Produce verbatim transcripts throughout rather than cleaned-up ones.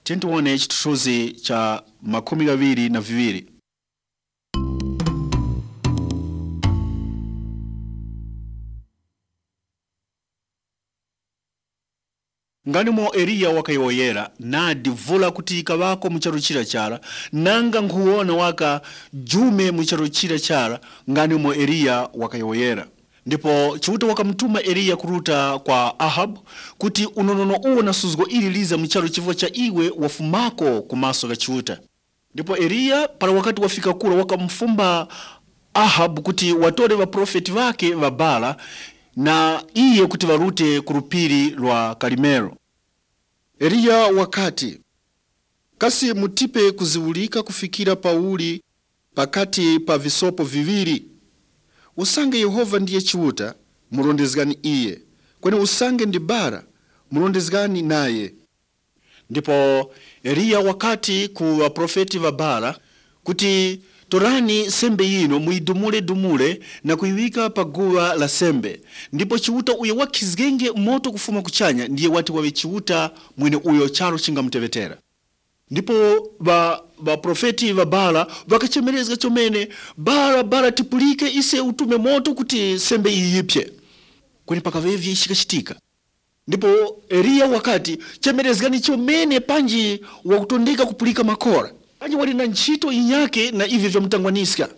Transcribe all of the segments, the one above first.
Tentione chitotozi cha makumi gaviri na viviri. Ngani mo Eliya wakayoyera na divula kuti kabako mucharo chira chara nanga nkuona waka jume mucharo chira chara ngani mo Eliya wakayoyera. Ndipo chiuta wakamtuma Eliya kuruta kwa Ahab kuti unonono uwo na suzgo ili liza mcharo chivo cha iwe wafumako kumaso ka chiuta. Ndipo Eliya para wakati wafika kura wakamfumba Ahab kuti watore wa profeti wake wa Bala na iye kuti varute kurupiri lwa Karimelo. Eliya wakati kasi mutipe kuziulika kufikira pauli pakati pa visopo viviri. Usange Yehova ndiye chiuta, murondezgani iye. Kwene usange ndi Bala, murondezgani naye. Ndipo Eliya wakati ku profeti wa Bala kuti torani sembe yino muidumule dumule na kuiwika paguwa la sembe. Ndipo chiuta uye wakizgenge moto kufuma kuchanya ndiye wati wawe chiuta mwene uyo charo chinga mtevetera. Ndipo ba, ba profeti wa Bala wakachemelezga chomene Bala Bala tipulike ise utume moto kuti sembe iyipye. Kwenye pakavevi ishikachitika. Ndipo Eliya wakati chemelezgani chomene panji wakutondeka kupulika makora. Panji wali na nchito inyake na ivi vya mtangwaniska.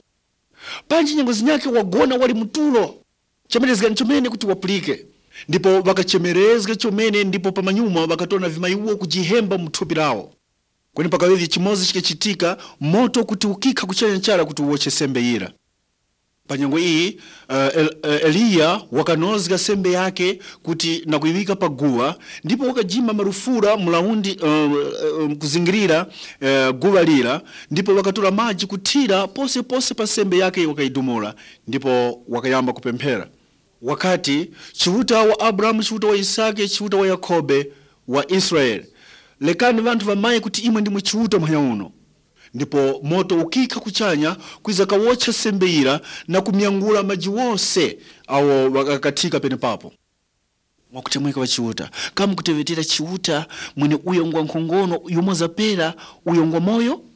Panji nyangozi nyake wagona wali mtulo. Chemelezgani chomene kuti wapulike. Ndipo wakachemelezga chomene ndipo pamanyuma wakatona vimayuo kujihemba mtupi lao. Kwenye pakawevi chimozi chikechitika moto kuti ukika kuchanya nchara kuti uoche sembe ira. Panyango hii uh, El, uh, Eliya wakanozga sembe yake kuti na kuiwika paguwa. Ndipo wakajima marufura mulaundi uh, uh, kuzingirira uh, guwa lira. Ndipo wakatula maji kutira pose pose pa sembe yake wakaidumula. Ndipo wakayamba kupempera. Wakati chiuta wa Abraham, chiuta wa Isake, chiuta wa Yakobe wa Israeli. Lekani vantu vamaye kuti imwe ndi mchiuta mwanya uno. Ndipo moto ukika kuchanya kuiza kawocha sembeira na kumiangula maji wose awo wakakatika pene papo. Mwakutemweka wa chiuta. Kama kutevetera chiuta mwene uyongwa nkongono yumoza pera uyongwa moyo.